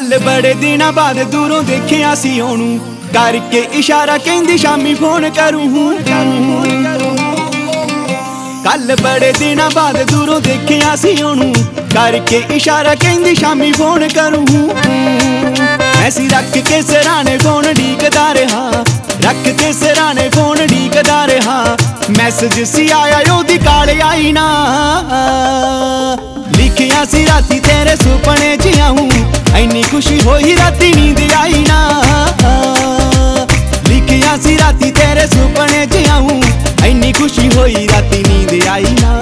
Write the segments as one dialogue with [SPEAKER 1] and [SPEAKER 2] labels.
[SPEAKER 1] कल बड़े दिन बाद दूरों देखिया सी ओनू करके इशारा कहंदी शामी फोन करूं। कल बड़े दिन बाद दूरों देखिया सी ओनू करके इशारा कहंदी शामी फोन करूं। ऐसी रख के सराने फोन ढीकदा रहा, रख के सराने फोन ढीकदा रहा। मैसेज सी आया ओदी काले आई ना, लिखिया सी राती तेरे सुपने च आऊं। इन्नी खुशी होई राती नींद आई ना, लिखिया सी राती तेरे सुपने च आऊं। इन्नी खुशी होई राती नींद आई ना।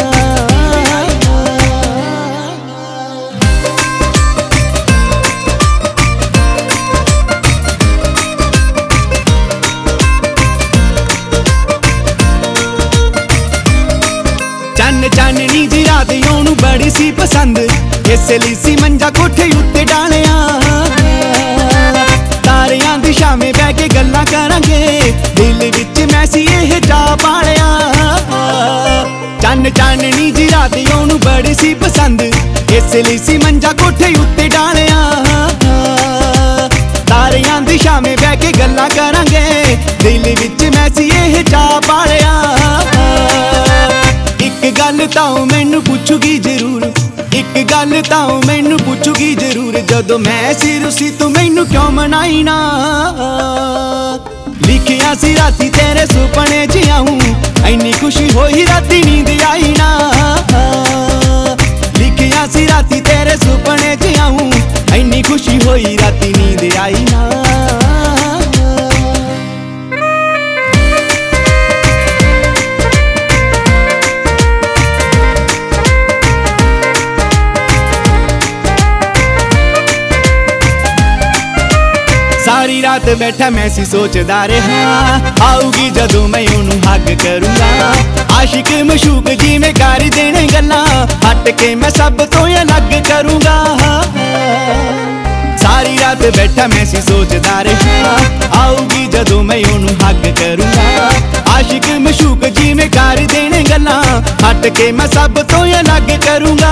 [SPEAKER 1] चाननी जी रात ओनू बड़ी सी पसंद, इस लई सी मंजा कोठे उत्ते डालिया। तारियां दी शामे बह के गल्लां करांगे, दिल विच मैं सी एह चा पालिया। चाननी जी रात ओनू बड़ी सी पसंद, इस लई सी मंजा कोठे उत्ते डालिया। तारियां दी शामे बह के गल्लां करांगे, दिल विच मैं सी एह चा पालिया। एक गल तां मैनू पुछूगी जरूर, एक गल तां मैनू पुछूगी जरूर। जदों मैं सी रुसी तू मैनू क्यों मनाई ना। लिखिया सी राती तेरे सुपने च आऊं। इन्नी खुशी होई राती नींद आई ना, लिखिया सी राती तेरे सुपने च आऊं। इन्नी खुशी होई राती नींद आई ना। सारी रात बैठा मैं सी सोचदा रहा, आऊगी जदों मैं ओनू हग करूंगा। आशिक मशूक जिवें कर देने गल्लां, हट के मैं सब तो अलग करूंगा। सारी रात बैठा मैं सी सोचदा रहा, आऊगी जदों मैं ओनू हग करूंगा। आशिक मशूक जिवें कर देने गल्लां, हट के मैं सब तो अलग करूंगा।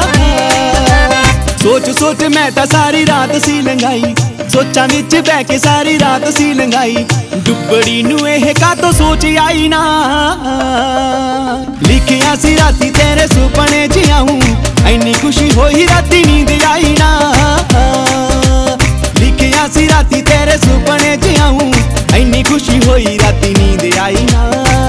[SPEAKER 1] सोच सोच मैं तां सारी रात सी लंघाई, सोचां विच बह के सारी रात सी लंघाई। डुबड़ी नू एह कातों सोच आई ना, लिखिया सी राती तेरे सुपने च आऊं। इन्नी खुशी होई राती नींद आई ना, लिखिया सी राती तेरे सुपने च आऊं। इन्नी खुशी होई राती नींद आई ना।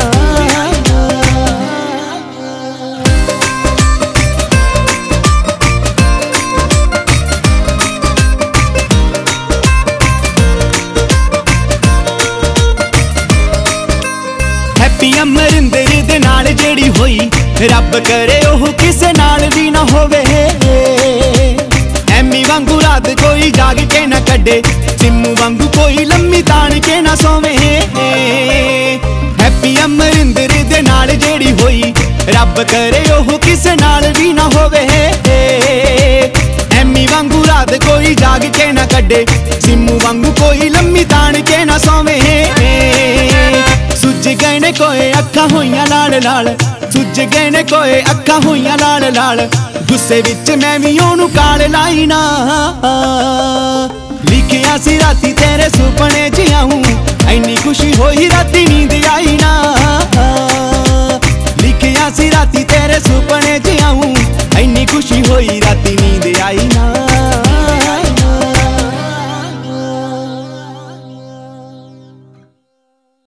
[SPEAKER 1] अमरिंदर दे नाल जेड़ी होई, रब करे ओह किसे नाल भी ना होवे। एमी वांगू रात कोई जाग के ना कड्डे, सिम्मू वांगू कोई लम्मी तान के ना सोवे। हैप्पी अमरिंदर दे नाल जेड़ी होई, रब करे ओह किसे नाल भी ना होवे। एमी वांगू रात कोई जाग के ना कड्डे, सिम्मू वांगू कोई लम्मी तान के ना सोवे। सुज गए ने कोई अखां होइयां लाल लाल, सुज गए ने कोई अखां होइयां लाल लाल। गुस्से विच मैं भी ओनू काल लाई ना, लिखिया सी राती तेरे सुपने च आऊं। इन्नी खुशी होई राती नींद आई ना, लिखिया सी राती तेरे सुपने च आऊं। इन्नी खुशी होई राती नींद आई ना।